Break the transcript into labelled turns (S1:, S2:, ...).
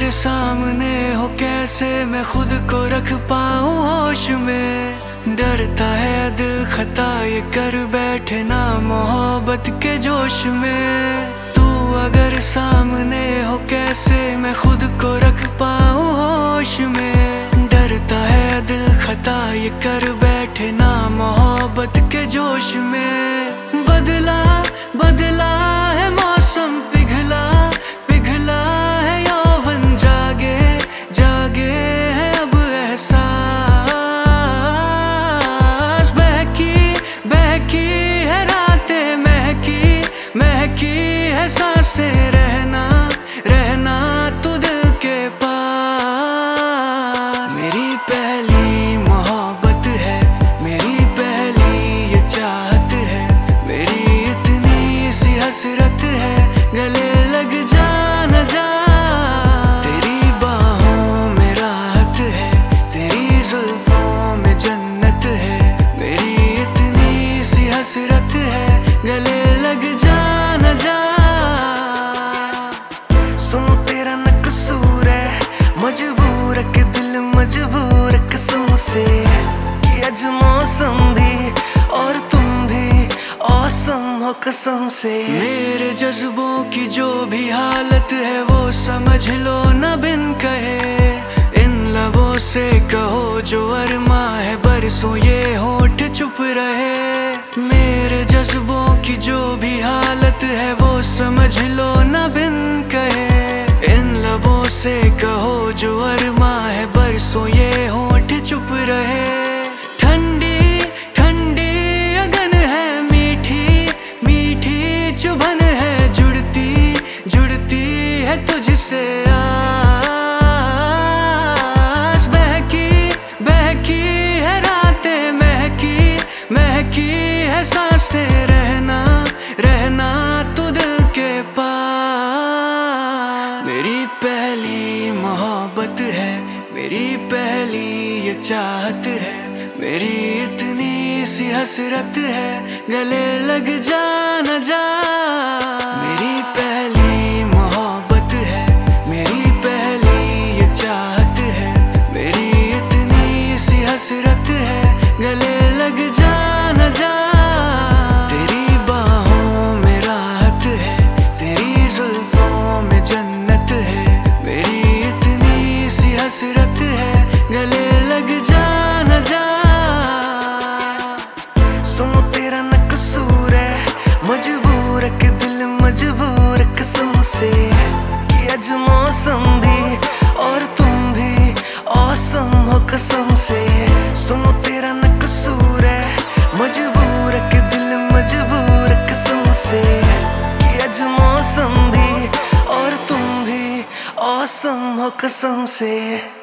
S1: अगर सामने हो कैसे मैं खुद को रख पाऊं होश में। डरता है दिल खता ये कर बैठे ना मोहब्बत के जोश में। तू अगर सामने हो कैसे मैं खुद को रख पाऊं होश में। डरता है दिल खता ये कर बैठे ना मोहब्बत के जोश में। बदला बदला है मौसम, पिघला पिघला है यौवन, जागे जागे है अब एहसास। बहकी बहकी है रातें, महकी महकी है सांसें, रहना रहना तू दिल के पास। मेरी पहली मोहब्बत है, मेरी पहली ये चाहत है, मेरी इतनी सी हसरत है, गले लग जा न जा। तेरी बाहों में राहत है, तेरी जुल्फों में जन्नत है, मेरी इतनी सी हसरत है, गले लग जा न जा।
S2: सुनो तेरा न कसूर है, मजबूर है कि दिल मजबूर कसम से कि आज मौसम भी और तुम भी औसम हो कसम से।
S1: मेरे जज्बों की जो भी हालत है वो समझ लो न बिन कहे। इन लबों से कहो जो अरमा है, बरसों ये होठ चुप रहे। मेरे जज्बों की जो भी हालत है वो समझ लो न बिन कहे। इन लबों से कहो जो अरमा है, बरसों ये होठ चुप रहे। ठंडी ठंडी अगन है, मीठी मीठी चुभन है, जुड़ती जुड़ती है तुझसे आस। बहकी बहकी है रातें, महकी महकी है सांसें, रहना रहना तू दिल के पास। मेरी पहली मोहब्बत है, मेरी पहली ये चाहत है, मेरी इतनी सी हसरत है, गले लग जा न जा। मेरी पहली मोहब्बत है, मेरी पहली ये चाहत है, मेरी इतनी सी हसरत है, गले लग जा न जा। तेरी बाहों में राहत है, तेरी जुल्फों में जन्नत है, मेरी इतनी सी हसरत है, गले लग जा न जा।
S2: सुनो तेरा न कसूर है, मजबूर है कि दिल मजबूर कसम से कि आज मौसम भी और तुम भी औसम हो कसम से। सुनो तेरा न कसूर है, मजबूर है कि दिल मजबूर कसम से कि आज मौसम भी और तुम भी औसम हो कसम से।